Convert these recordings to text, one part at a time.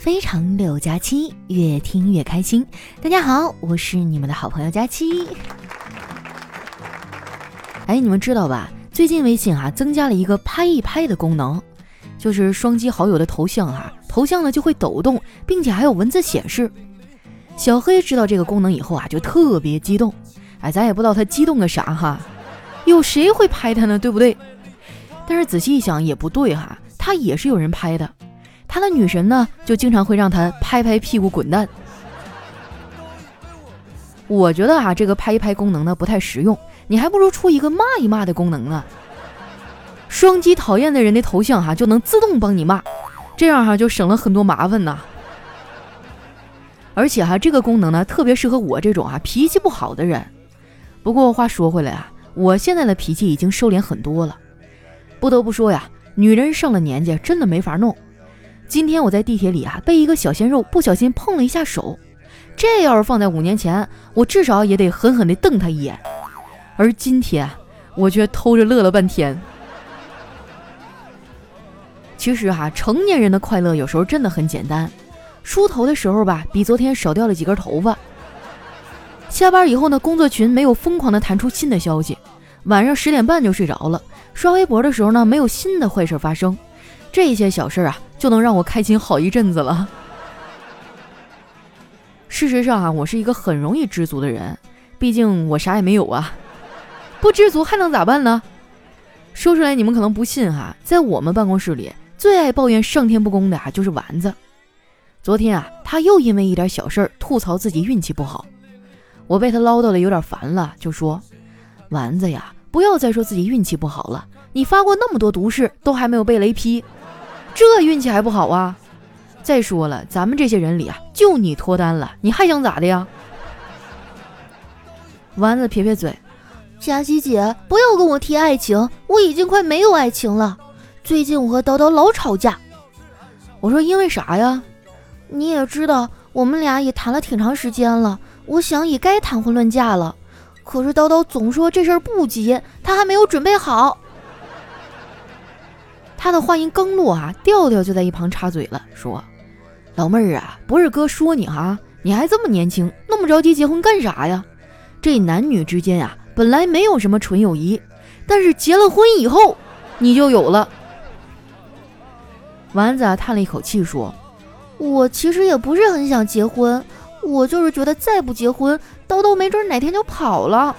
非常六加七，越听越开心。大家好，我是你们的好朋友佳期。你们知道吧？最近微信增加了一个拍一拍的功能，就是双击好友的头像头像呢就会抖动，并且还有文字显示。小黑知道这个功能以后就特别激动。咱也不知道他激动个啥有谁会拍他呢，对不对？但是仔细一想也不对他也是有人拍的。他的女神呢就经常会让他拍拍屁股滚蛋。我觉得这个拍一拍功能呢不太实用，你还不如出一个骂一骂的功能呢。双击讨厌的人的头像就能自动帮你骂，这样就省了很多麻烦呐。而且这个功能呢特别适合我这种脾气不好的人。不过话说回来我现在的脾气已经收敛很多了。不得不说女人上了年纪真的没法弄。今天我在地铁里被一个小鲜肉不小心碰了一下手，这要是放在5年前，我至少也得狠狠地瞪他一眼。而今天我却偷着乐了半天。其实成年人的快乐有时候真的很简单。梳头的时候比昨天少掉了几根头发。下班以后呢，工作群没有疯狂地弹出新的消息。晚上10点半就睡着了。刷微博的时候呢，没有新的坏事发生。这些小事就能让我开心好一阵子了。事实上我是一个很容易知足的人，毕竟我啥也没有不知足还能咋办呢？说出来你们可能不信在我们办公室里最爱抱怨上天不公的就是丸子。昨天他又因为一点小事吐槽自己运气不好。我被他唠叨的有点烦了，就说丸子呀，不要再说自己运气不好了，你发过那么多毒誓都还没有被雷劈，这运气还不好再说了，咱们这些人里就你脱单了，你还想咋的呀？丸子撇撇嘴， 佳琪姐，不要跟我提爱情，我已经快没有爱情了。最近我和叨叨老吵架。 我说因为啥呀？ 你也知道我们俩也谈了挺长时间了，我想也该谈婚论嫁了。可是叨叨总说这事儿不急，他还没有准备好。 他的话音刚落调调就在一旁插嘴了，说老妹儿不是哥说你你还这么年轻，那么着急结婚干啥呀？这男女之间本来没有什么纯友谊，但是结了婚以后你就有了。丸子叹了一口气说， 我其实也不是很想结婚，我就是觉得再不结婚，叨叨没准哪天就跑了。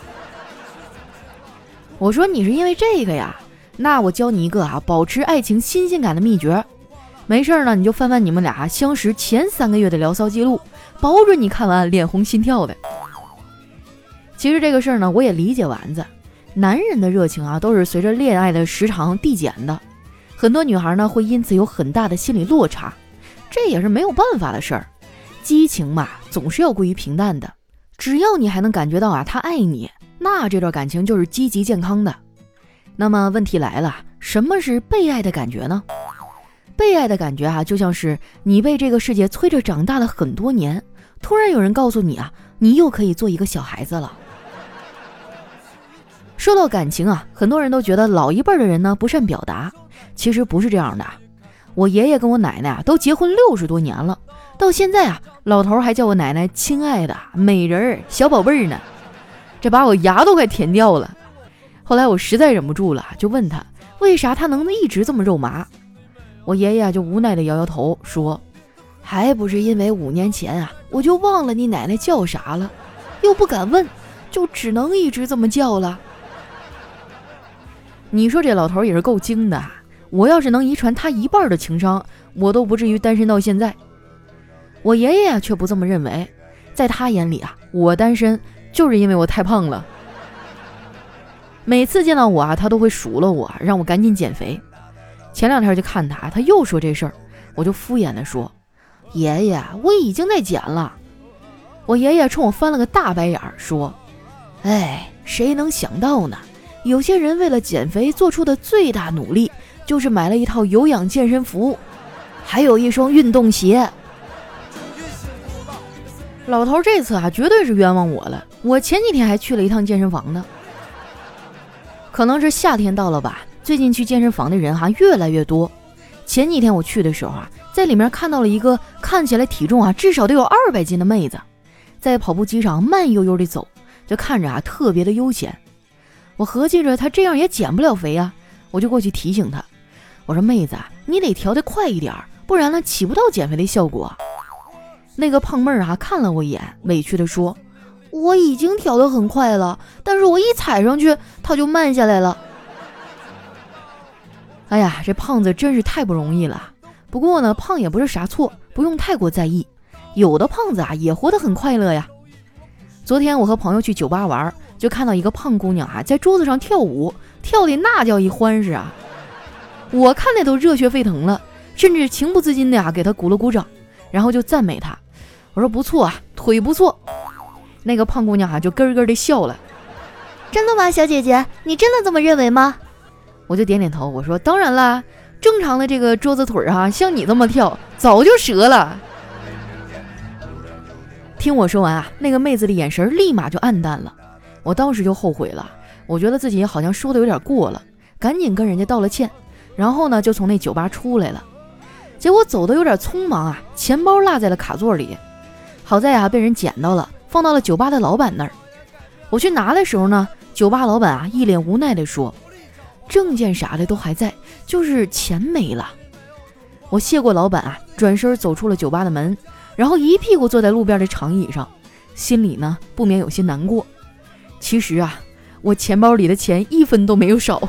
我说你是因为这个呀？那我教你一个保持爱情新鲜感的秘诀。没事呢，你就翻翻你们俩相识前3个月的聊骚记录，保准你看完脸红心跳的。其实这个事儿呢，我也理解丸子。男人的热情都是随着恋爱的时长递减的，很多女孩呢会因此有很大的心理落差，这也是没有办法的事儿。激情嘛，总是要归于平淡的。只要你还能感觉到他爱你，那这段感情就是积极健康的。那么问题来了，什么是被爱的感觉呢？被爱的感觉就像是你被这个世界催着长大了很多年，突然有人告诉你你又可以做一个小孩子了。说到感情很多人都觉得老一辈的人呢不善表达，其实不是这样的。我爷爷跟我奶奶都结婚60多年了，到现在老头还叫我奶奶亲爱的、美人、小宝贝呢，这把我牙都快甜掉了。后来我实在忍不住了，就问他为啥他能一直这么肉麻。我爷爷就无奈地摇摇头说，还不是因为5年前我就忘了你奶奶叫啥了，又不敢问，就只能一直这么叫了。你说这老头也是够精的，我要是能遗传他1半的情商，我都不至于单身到现在。我爷爷却不这么认为，在他眼里我单身就是因为我太胖了。每次见到我他都会数落我，让我赶紧减肥。前2天就看他又说这事儿，我就敷衍地说，爷爷，我已经在减了。我爷爷冲我翻了个大白眼说，谁能想到呢？有些人为了减肥做出的最大努力，就是买了一套有氧健身服，还有一双运动鞋。老头这次绝对是冤枉我了，我前几天还去了一趟健身房呢。可能是夏天到了吧，最近去健身房的人越来越多。前几天我去的时候在里面看到了一个看起来体重至少得有200斤的妹子，在跑步机上慢悠悠地走，就看着特别的悠闲。我合计着她这样也减不了肥啊，我就过去提醒她，我说妹子你得调得快一点，不然呢起不到减肥的效果。那个胖妹儿看了我一眼，委屈地说，我已经调得很快了，但是我一踩上去它就慢下来了。哎呀，这胖子真是太不容易了。不过呢，胖也不是啥错，不用太过在意。有的胖子也活得很快乐呀。昨天我和朋友去酒吧玩，就看到一个胖姑娘在桌子上跳舞，跳的那叫一欢实啊！我看的都热血沸腾了，甚至情不自禁的给她鼓了鼓掌，然后就赞美她，我说不错腿不错。那个胖姑娘就咯咯的笑了。 真的吗，小姐姐？你真的这么认为吗？ 我就点点头，我说当然啦，正常的这个桌子腿像你这么跳早就折了。听我说完那个妹子的眼神立马就暗淡了。我当时就后悔了，我觉得自己好像说的有点过了，赶紧跟人家道了歉，然后呢就从那酒吧出来了。结果走的有点匆忙钱包落在了卡座里，好在被人捡到了，放到了酒吧的老板那儿。我去拿的时候呢，酒吧老板一脸无奈地说，证件啥的都还在，就是钱没了。我谢过老板转身走出了酒吧的门，然后一屁股坐在路边的长椅上，心里呢不免有些难过。其实我钱包里的钱1分都没有少。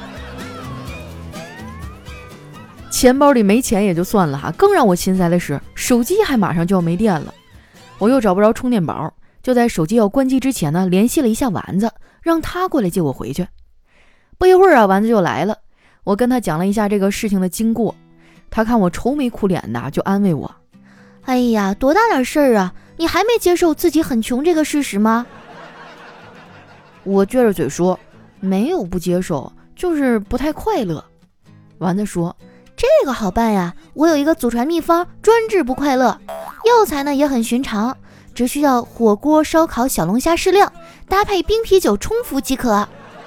钱包里没钱也就算了更让我心塞的是手机还马上就要没电了。我又找不着充电宝，就在手机要关机之前呢，联系了一下丸子，让他过来接我回去。不一会儿丸子就来了，我跟他讲了一下这个事情的经过，他看我愁眉苦脸的，就安慰我， 哎呀，多大点事儿你还没接受自己很穷这个事实吗？ 我撅着嘴说，没有不接受，就是不太快乐。丸子说， 这个好办呀，我有一个祖传秘方，专治不快乐。药材呢也很寻常，只需要火锅、烧烤、小龙虾适量，搭配冰啤酒冲服即可。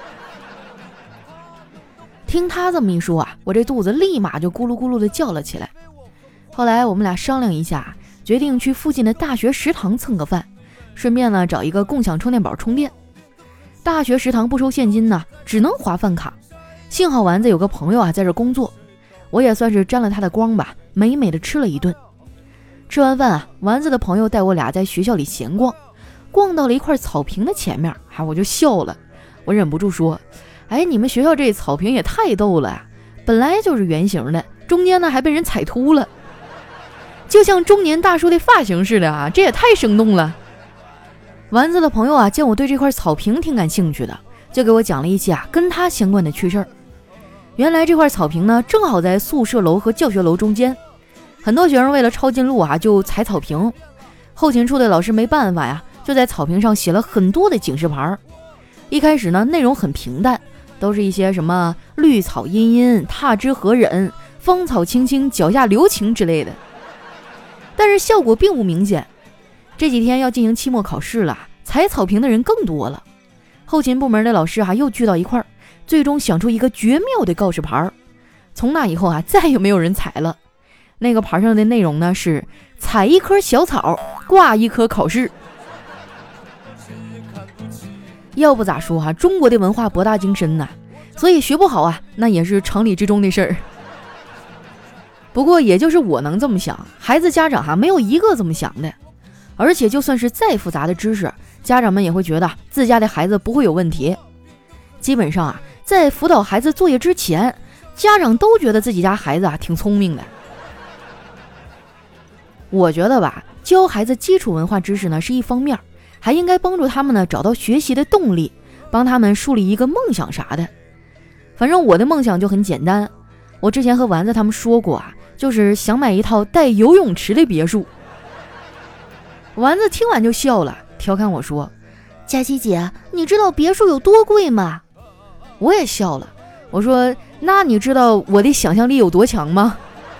听他这么一说我这肚子立马就咕噜咕噜的叫了起来。后来我们俩商量一下，决定去附近的大学食堂蹭个饭，顺便呢找一个共享充电宝充电。大学食堂不收现金呢，只能划饭卡。幸好丸子有个朋友在这工作，我也算是沾了他的光吧，美美的吃了一顿。吃完饭丸子的朋友带我俩在学校里闲逛，逛到了一块草坪的前面我就笑了，我忍不住说，你们学校这草坪也太逗了本来就是圆形的，中间呢还被人踩秃了，就像中年大叔的发型似的这也太生动了。丸子的朋友见我对这块草坪挺感兴趣的，就给我讲了一些跟他相关的趣事儿。原来这块草坪呢正好在宿舍楼和教学楼中间，很多学生为了抄近路就踩草坪，后勤处的老师没办法就在草坪上写了很多的警示牌。一开始呢内容很平淡，都是一些什么绿草茵茵，踏之何忍，芳草青青，脚下留情之类的，但是效果并不明显。这几天要进行期末考试了，踩草坪的人更多了，后勤部门的老师又聚到一块儿，最终想出一个绝妙的告示牌。从那以后再也没有人踩了。那个牌上的内容呢是采一棵小草，挂一棵考试。要不咋说中国的文化博大精深呐，所以学不好那也是常理之中的事儿。不过也就是我能这么想，孩子家长没有一个这么想的。而且就算是再复杂的知识，家长们也会觉得自家的孩子不会有问题。基本上在辅导孩子作业之前，家长都觉得自己家孩子挺聪明的。我觉得教孩子基础文化知识呢是一方面，还应该帮助他们呢找到学习的动力，帮他们树立一个梦想啥的。反正我的梦想就很简单，我之前和丸子他们说过就是想买一套带游泳池的别墅。丸子听完就笑了，调侃我说， 佳琪姐，你知道别墅有多贵吗？ 我也笑了，我说那你知道我的想象力有多强吗？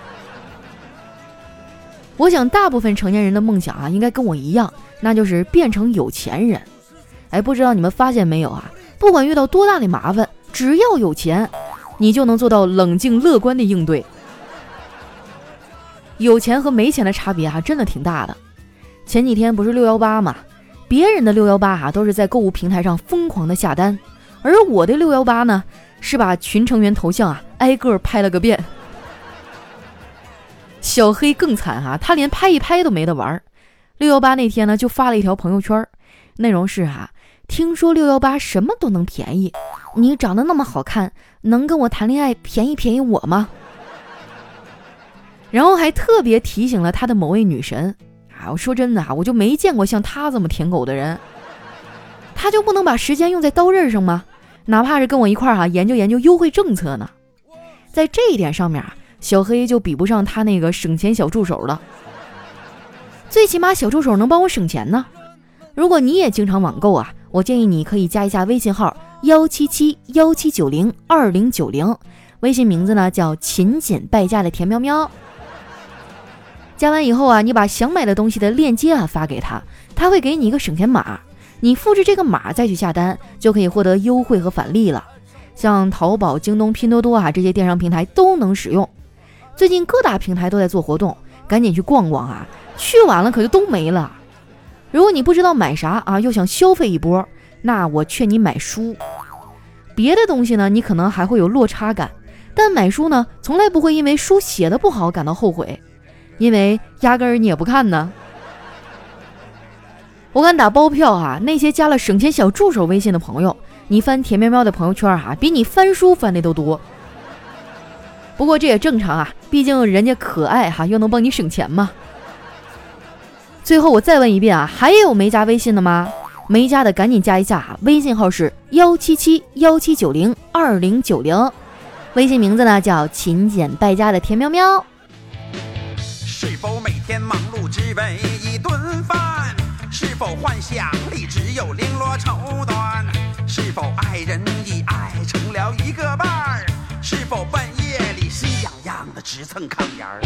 我想大部分成年人的梦想应该跟我一样，那就是变成有钱人。不知道你们发现没有不管遇到多大的麻烦，只要有钱，你就能做到冷静乐观的应对。 有钱和没钱的差别还真的挺大的。前几天不是618嘛，别人的618都是在购物平台上疯狂的下单，而我的618呢是把群成员头像挨个拍了个遍。小黑更惨他连拍一拍都没得玩。618那天呢就发了一条朋友圈，内容是听说618什么都能便宜，你长得那么好看，能跟我谈恋爱便宜便宜我吗？然后还特别提醒了他的某位女神我说真的我就没见过像他这么舔狗的人。他就不能把时间用在刀刃上吗？哪怕是跟我一块研究研究优惠政策呢？在这一点上面小黑就比不上他那个省钱小助手了。最起码小助手能帮我省钱呢。如果你也经常网购我建议你可以加一下微信号17717902090，微信名字呢叫勤俭败家的田喵喵。加完以后你把想买的东西的链接发给他，他会给你一个省钱码，你复制这个码再去下单，就可以获得优惠和返利了。像淘宝、京东、拼多多这些电商平台都能使用。最近各大平台都在做活动，赶紧去逛逛去晚了可就都没了。如果你不知道买啥又想消费一波，那我劝你买书。别的东西呢，你可能还会有落差感，但买书呢，从来不会因为书写的不好感到后悔，因为压根儿你也不看呢。我敢打包票那些加了省钱小助手微信的朋友，你翻田喵喵的朋友圈比你翻书翻的都多。不过这也正常毕竟人家可爱又能帮你省钱嘛。最后我再问一遍还有没加微信的吗？没加的赶紧加一下微信号是17717902090，微信名字呢叫勤俭败家的田喵喵。 是否每天忙碌只为一顿饭？是否幻想里只有绫罗绸缎？是否爱人已爱成了一个伴儿？是否半夜里心痒痒的直蹭炕沿儿？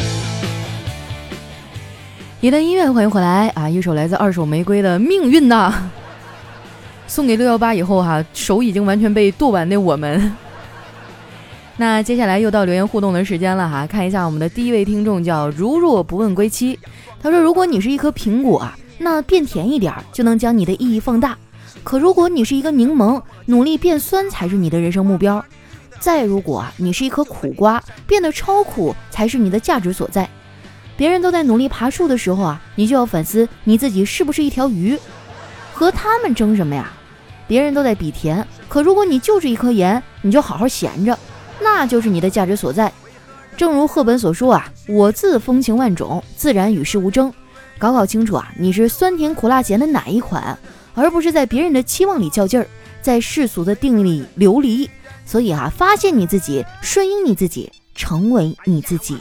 一段音乐，欢迎回来一首来自二手玫瑰的命运呐，送给618以后手已经完全被剁完的我们。那接下来又到留言互动的时间了看一下我们的第一位听众叫如若不问归期，他说如果你是一颗苹果那变甜一点就能将你的意义放大，可如果你是一个柠檬，努力变酸才是你的人生目标，再如果你是一颗苦瓜，变得超苦才是你的价值所在。别人都在努力爬树的时候你就要反思你自己是不是一条鱼，和他们争什么呀？别人都在比甜，可如果你就是一颗盐，你就好好闲着，那就是你的价值所在。正如赫本所说我自风情万种，自然与世无争。搞清楚你是酸甜苦辣咸的哪一款，而不是在别人的期望里较劲儿，在世俗的定义里流离。所以发现你自己，顺应你自己，成为你自己。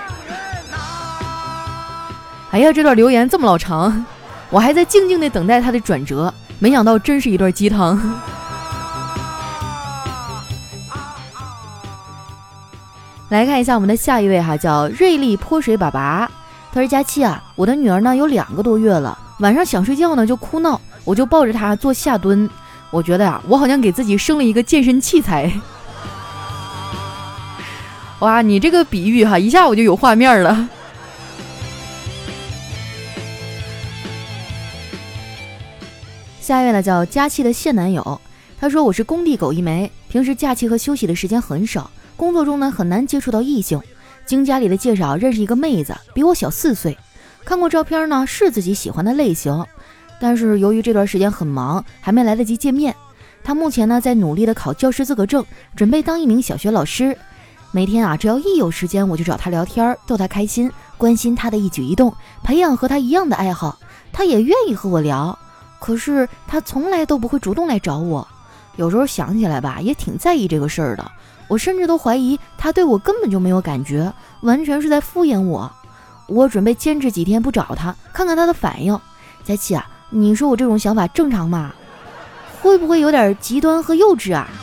哎呀，这段留言这么老长，我还在静静地等待它的转折，没想到真是一段鸡汤。来看一下我们的下一位叫瑞丽泼水粑粑。他说佳期我的女儿呢有2个多月了，晚上想睡觉呢就哭闹，我就抱着她做下蹲，我觉得我好像给自己生了一个健身器材。哇，你这个比喻一下我就有画面了。下一位呢叫佳期的现男友，他说我是工地狗一枚，平时假期和休息的时间很少，工作中呢很难接触到异性。经家里的介绍认识一个妹子，比我小4岁，看过照片呢是自己喜欢的类型，但是由于这段时间很忙，还没来得及见面。她目前呢在努力的考教师资格证，准备当一名小学老师。每天只要一有时间我就找她聊天，逗她开心，关心她的一举一动，培养和她一样的爱好。她也愿意和我聊，可是她从来都不会主动来找我。有时候想起来吧，也挺在意这个事儿的。我甚至都怀疑她对我根本就没有感觉，完全是在敷衍我。我准备坚持几天不找她，看看她的反应。佳期你说我这种想法正常吗？会不会有点极端和幼稚啊？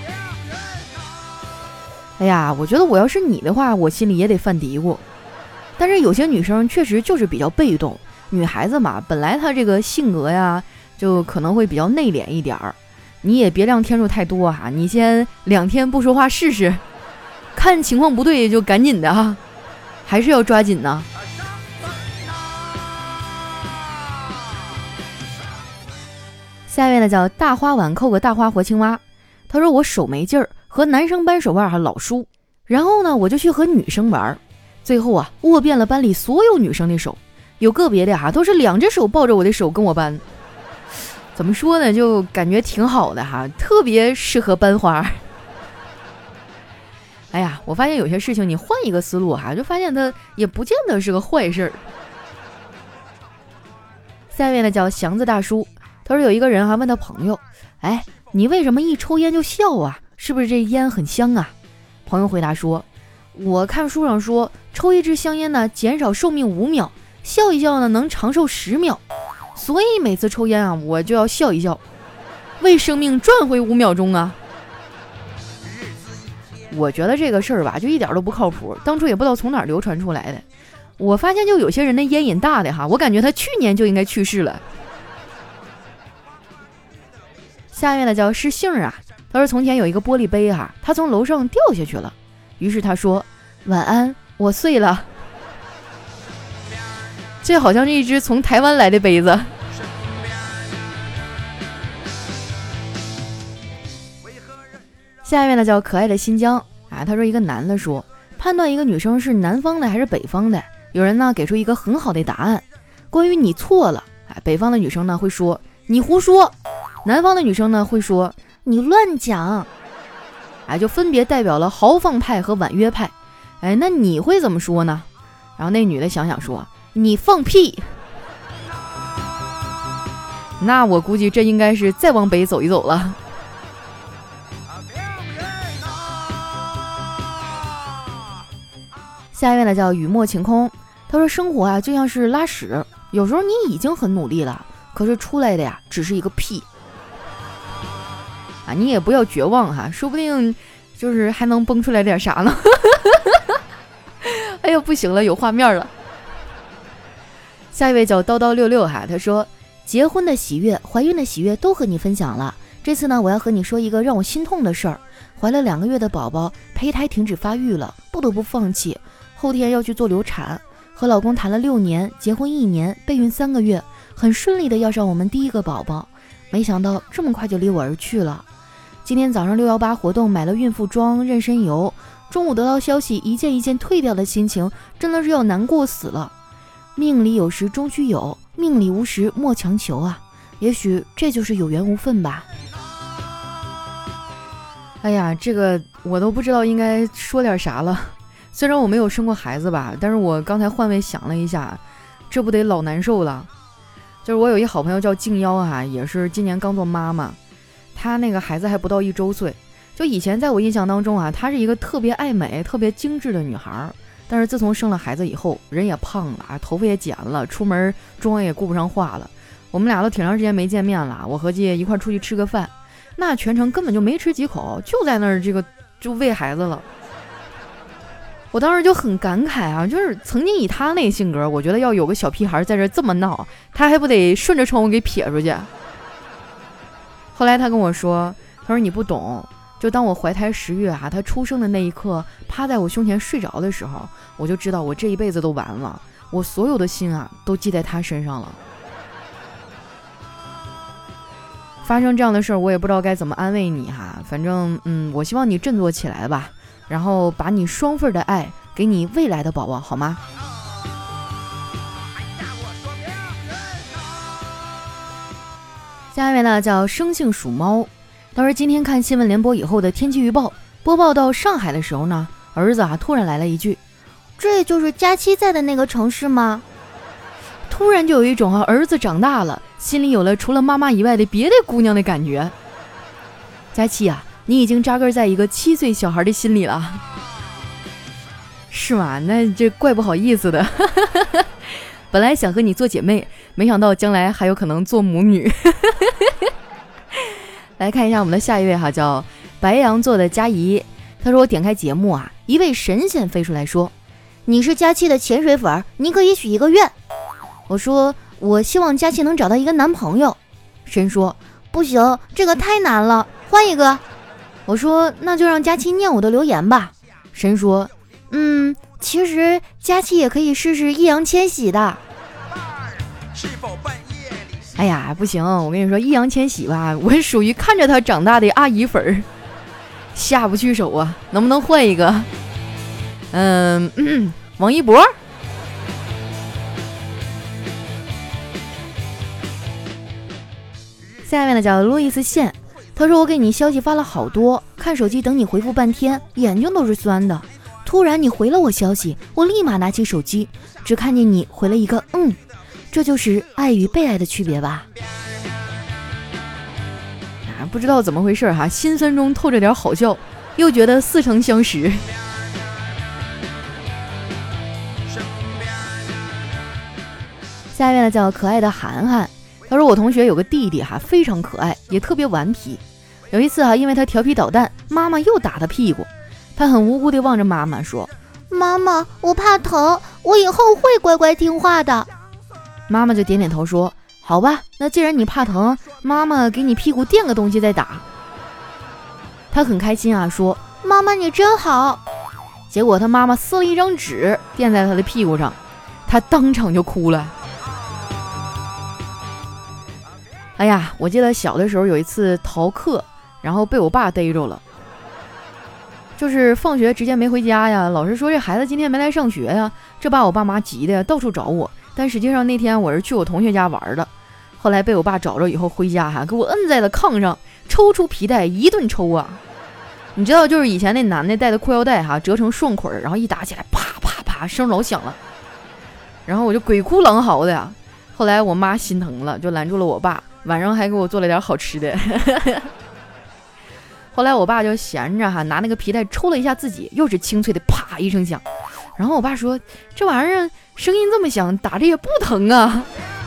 哎呀，我觉得我要是你的话，我心里也得犯嘀咕。但是有些女生确实就是比较被动，女孩子嘛，本来她这个性格呀，就可能会比较内敛一点儿。你也别让天数太多你先2天不说话试试，看情况不对就赶紧的还是要抓紧呢。下一位呢叫大花碗扣个大花活青蛙，他说我手没劲儿，和男生扳手腕还老输，然后呢我就去和女生玩，最后啊握遍了班里所有女生的手，有个别的都是2只手抱着我的手跟我扳，怎么说呢，就感觉挺好的特别适合班花。哎呀，我发现有些事情你换一个思路就发现它也不见得是个坏事儿。下面呢叫祥子大叔，他说有一个人问他朋友，哎，你为什么一抽烟就笑啊？是不是这烟很香啊？朋友回答说，我看书上说抽一支香烟呢减少寿命5秒，笑一笑呢能长寿10秒，所以每次抽烟我就要笑一笑，为生命赚回5秒钟啊。我觉得这个事儿吧就一点都不靠谱，当初也不知道从哪儿流传出来的。我发现就有些人的烟瘾大的我感觉他去年就应该去世了。下面呢叫是杏他说从前有一个玻璃杯他从楼上掉下去了，于是他说晚安，我碎了。这好像是一只从台湾来的杯子。下面呢叫可爱的新疆他说一个男的说，判断一个女生是南方的还是北方的，有人呢给出一个很好的答案，关于你错了，北方的女生呢会说你胡说，南方的女生呢会说你乱讲，就分别代表了豪放派和婉约派。那你会怎么说呢？然后那女的想想说你放屁。那我估计这应该是再往北走一走了。下一位呢叫雨墨晴空，他说生活就像是拉屎，有时候你已经很努力了，可是出来的只是一个屁你也不要绝望说不定就是还能蹦出来点啥呢。哎呦不行了，有画面了。下一位叫叨叨66他说结婚的喜悦怀孕的喜悦都和你分享了，这次呢我要和你说一个让我心痛的事儿，怀了2个月的宝宝胚胎停止发育了，不得不放弃，后天要去做流产，和老公谈了6年，结婚1年，备孕3个月，很顺利的要上我们第1个宝宝，没想到这么快就离我而去了。今天早上618活动买了孕妇装妊娠油，中午得到消息一件一件退掉的心情真的是要难过死了。命里有时终须有，命里无时莫强求也许这就是有缘无分吧。哎呀，这个我都不知道应该说点啥了。虽然我没有生过孩子吧，但是我刚才换位想了一下，这不得老难受了。就是我有一好朋友叫静妖也是今年刚做妈妈，她那个孩子还不到1周岁。就以前在我印象当中她是一个特别爱美特别精致的女孩，但是自从生了孩子以后，人也胖了头发也剪了，出门妆也顾不上化了。我们俩都挺长时间没见面了，我合计一块出去吃个饭，那全程根本就没吃几口，就在那儿就喂孩子了。我当时就很感慨就是曾经以他那性格，我觉得要有个小屁孩在这这么闹，他还不得顺着窗户给撇出去。后来他跟我说，他说你不懂，就当我怀胎10月他出生的那一刻，趴在我胸前睡着的时候，我就知道我这一辈子都完了，我所有的心都记在他身上了。发生这样的事儿，我也不知道该怎么安慰你反正我希望你振作起来吧，然后把你双份的爱给你未来的宝宝，好吗？下一位呢叫生性属猫，当时今天看新闻联播以后的天气预报，播报到上海的时候呢，儿子突然来了一句， 这就是佳期在的那个城市吗？ 突然就有一种儿子长大了，心里有了除了妈妈以外的别的姑娘的感觉。佳期你已经扎根在一个7岁小孩的心里了，是吗？那这怪不好意思的。本来想和你做姐妹，没想到将来还有可能做母女。来看一下我们的下一位叫白羊座的佳怡，他说我点开节目一位神仙飞出来说， 你是佳期的潜水粉，你可以许一个愿。我说我希望佳期能找到一个男朋友。神说不行，这个太难了，换一个。我说那就让佳期念我的留言吧。神说其实佳期也可以试试易烊千玺的。 哎呀，不行，我跟你说，易烊千玺吧，我属于看着他长大的阿姨粉儿，下不去手啊，能不能换一个？王一博。下面呢叫路易斯线，他说我给你消息发了好多，看手机等你回复半天，眼睛都是酸的。突然你回了我消息，我立马拿起手机，只看见你回了一个这就是爱与被爱的区别吧。不知道怎么回事哈，心酸中透着点好笑，又觉得似曾相识。下面呢叫可爱的涵涵，他说我同学有个弟弟哈，非常可爱，也特别顽皮。有一次因为他调皮捣蛋，妈妈又打他屁股，他很无辜地望着妈妈说： 妈妈，我怕疼，我以后会乖乖听话的。 妈妈就点点头说：好吧，那既然你怕疼，妈妈给你屁股垫个东西再打。他很开心说： 妈妈你真好。 结果他妈妈撕了一张纸垫在他的屁股上，他当场就哭了。哎呀，我记得小的时候有一次逃课，然后被我爸逮着了，就是放学直接没回家呀，老师说这孩子今天没来上学呀，这把我爸妈急的呀，到处找我。但实际上那天我是去我同学家玩的，后来被我爸找着以后回家给我摁在了炕上，抽出皮带一顿抽啊。你知道就是以前那男的带的裤腰带折成双捆，然后一打起来啪啪啪声老响了，然后我就鬼哭狼嚎的呀。后来我妈心疼了，就拦住了我爸，晚上还给我做了点好吃的。后来我爸就闲着拿那个皮带抽了一下自己，又是清脆的啪一声响。然后我爸说这玩意儿声音这么响，打着也不疼啊。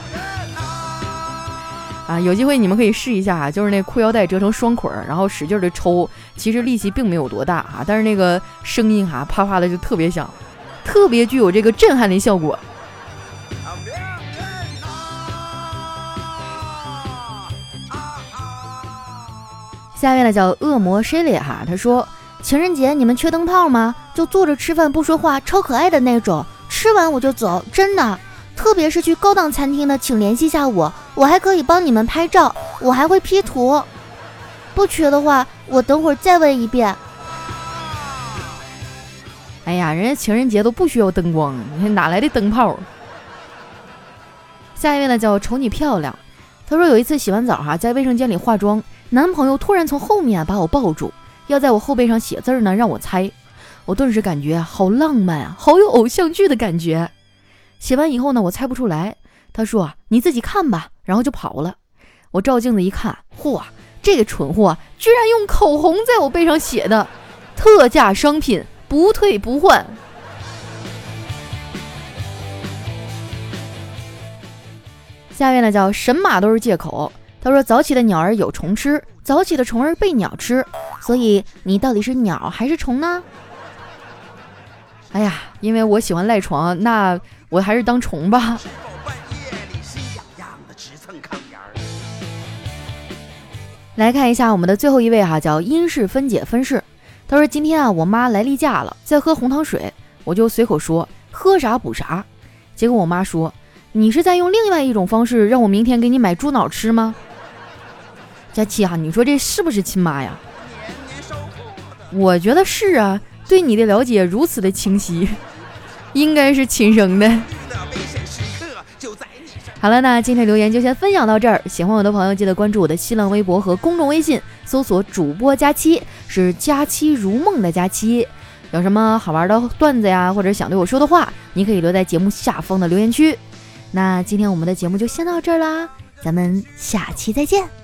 有机会你们可以试一下就是那裤腰带折成双捆，然后使劲的抽，其实力气并没有多大但是那个声音啪啪的就特别响，特别具有这个震撼的效果。下面呢叫恶魔 Shelly 他说情人节你们缺灯泡吗？就坐着吃饭不说话，超可爱的那种，吃完我就走，真的。特别是去高档餐厅的请联系下我还可以帮你们拍照，我还会 P 图。不缺的话我等会儿再问一遍。哎呀，人家情人节都不需要灯光，你看哪来的灯泡？下一位呢叫瞅你漂亮，他说有一次洗完澡在卫生间里化妆，男朋友突然从后面把我抱住，要在我后背上写字呢，让我猜。我顿时感觉好浪漫好有偶像剧的感觉。写完以后呢，我猜不出来，他说你自己看吧，然后就跑了。我照镜子一看，嚯，这个蠢货居然用口红在我背上写的特价商品，不退不换。下面呢叫神马都是借口，他说早起的鸟儿有虫吃，早起的虫儿被鸟吃，所以你到底是鸟还是虫呢？哎呀，因为我喜欢赖床，那我还是当虫吧。来看一下我们的最后一位叫因式分解分式。他说今天我妈来例假了，在喝红糖水，我就随口说喝啥补啥。结果我妈说你是在用另外一种方式让我明天给你买猪脑吃吗？佳琪你说这是不是亲妈呀？我觉得是啊，对你的了解如此的清晰，应该是亲生的。好了，那今天留言就先分享到这儿。喜欢我的朋友记得关注我的新浪微博和公众微信，搜索主播佳期，是佳期如梦的佳期。有什么好玩的段子呀，或者想对我说的话，你可以留在节目下方的留言区。那今天我们的节目就先到这儿啦，咱们下期再见。